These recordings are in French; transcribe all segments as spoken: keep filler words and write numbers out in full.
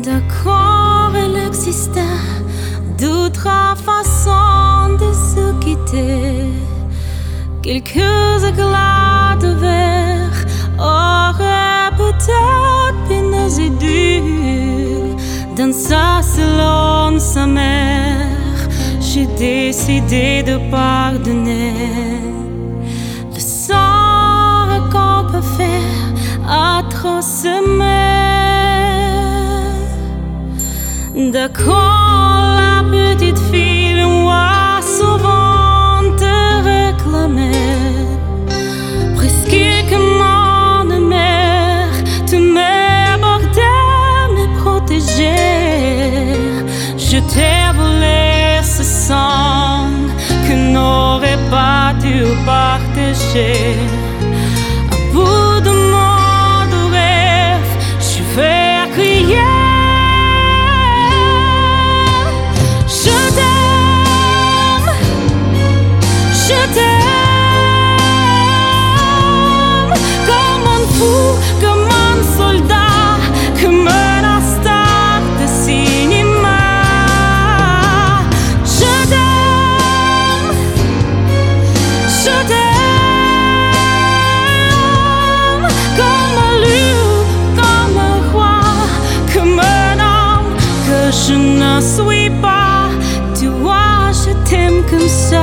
D'accord, il existait d'autres façons de se quitter. Quelques éclats de verre auraient peut-être pénètré et dur. Dans sa selon sa mère, j'ai décidé de pardonner. Le sang qu'on peut faire atrocement. D'accord, la petite fille moi souvent te réclamait. Presque comme une mère, tu m'abordais, me protégeais. Je t'ai volé ce sang que n'aurait pas dû partager. À bout de mon rêve, je vais crier. Comme un soldat, comme un star de cinéma. Je t'aime, je t'aime. Comme un lion, comme un roi, comme un homme que je ne suis pas. Tu vois, je t'aime comme ça.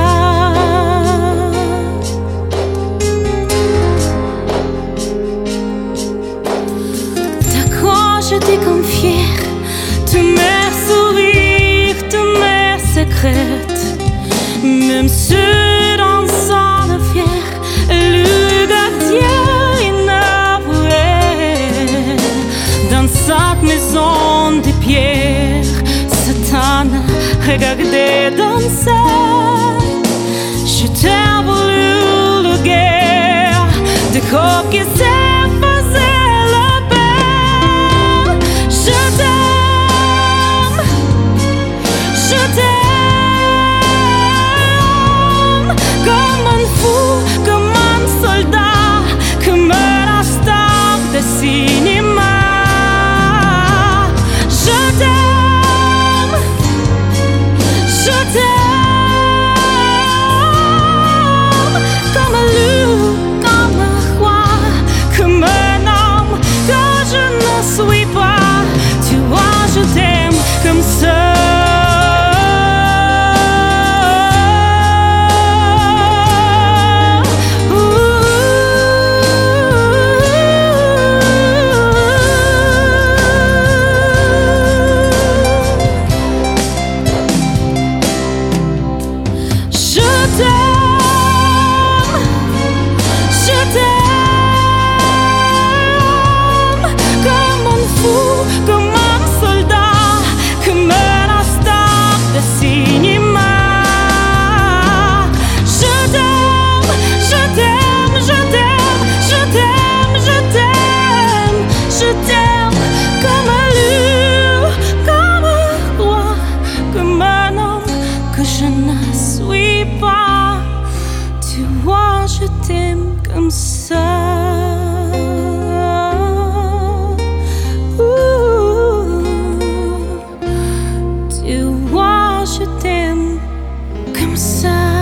Je t'ai confié tous mes sourires, tous mes secrets, même ceux dans son fier, le gardien inavoué. Dans cette maison de pierre, Satan regardait danser. Je t'ai voulu le guerre de corps qui s'est cinéma. Je t'aime, je t'aime. Comme un loup, comme un roi, comme un homme que je ne suis pas. Tu vois, je t'aime comme ça. Je ne suis pas, tu vois, je t'aime comme ça. Ouh, tu vois, je t'aime comme ça.